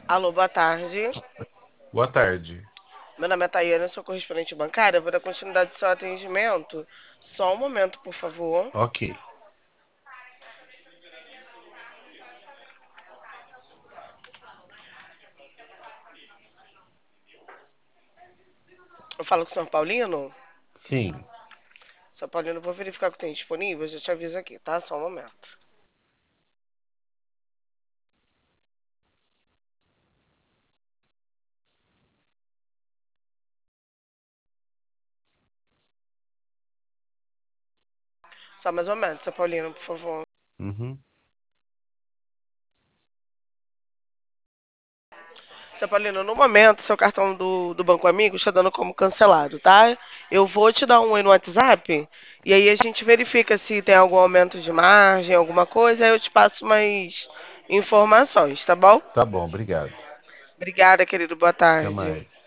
Alô, boa tarde. Boa tarde. Meu nome é Tayana, sou correspondente bancária. Vou dar continuidade ao seu atendimento. Só um momento, por favor. Ok. Eu falo com o senhor Paulino. Sim. Senhor Paulino, vou verificar o que tem disponível. Já te aviso aqui, tá? Só um momento. Só mais um momento, senhor Paulino, por favor. Uhum. Seu Paulino, no momento, seu cartão do Banco Amigo está dando como cancelado, tá? Eu vou te dar um oi no WhatsApp e aí a gente verifica se tem algum aumento de margem, alguma coisa, aí eu te passo mais informações, tá bom? Tá bom, obrigado. Obrigada, querido. Boa Até tarde. mais.